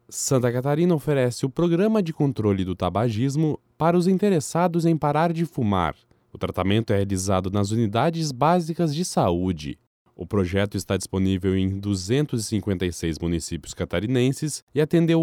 Santa Catarina oferece o Programa de Controle do Tabagismo para os interessados em parar de fumar. O tratamento é realizado nas unidades básicas de saúde. O projeto está disponível em 256 municípios catarinenses e atendeu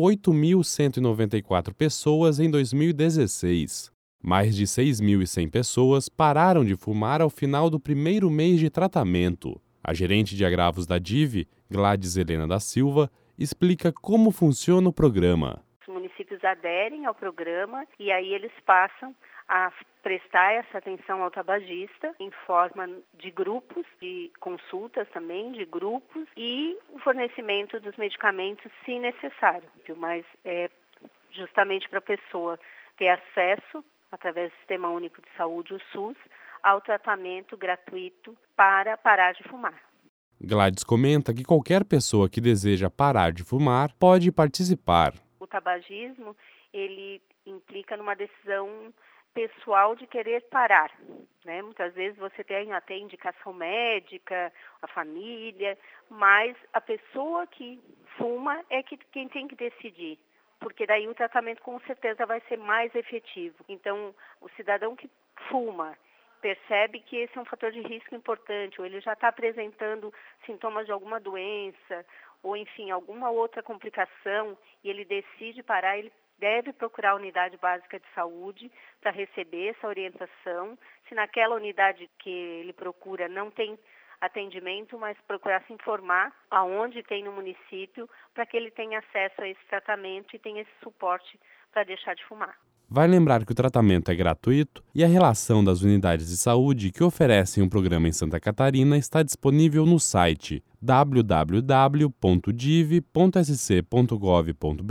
8.194 pessoas em 2016. Mais de 6.100 pessoas pararam de fumar ao final do primeiro mês de tratamento. A gerente de agravos da DIV, Gladys Helena da Silva, explica como funciona o programa. Os municípios aderem ao programa e aí eles passam a prestar essa atenção ao tabagista em forma de grupos, de consultas também, de grupos e o fornecimento dos medicamentos se necessário, mas é justamente para a pessoa ter acesso, através do Sistema Único de Saúde, o SUS, ao tratamento gratuito para parar de fumar. Gladys comenta que qualquer pessoa que deseja parar de fumar pode participar. O tabagismo, ele implica numa decisão pessoal de querer parar, né? Muitas vezes você tem até indicação médica, a família, mas a pessoa que fuma é quem tem que decidir, porque daí o tratamento com certeza vai ser mais efetivo. Então, o cidadão que fuma percebe que esse é um fator de risco importante, ou ele já está apresentando sintomas de alguma doença, ou enfim, alguma outra complicação, e ele decide parar, ele deve procurar a unidade básica de saúde para receber essa orientação. Se naquela unidade que ele procura não tem atendimento, mas procurar se informar aonde tem no município para que ele tenha acesso a esse tratamento e tenha esse suporte para deixar de fumar. Vai lembrar que o tratamento é gratuito e a relação das unidades de saúde que oferecem o programa em Santa Catarina está disponível no site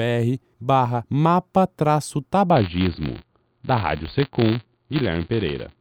www.div.sc.gov.br/mapa-tabagismo. Da Rádio Secom, Guilherme Pereira.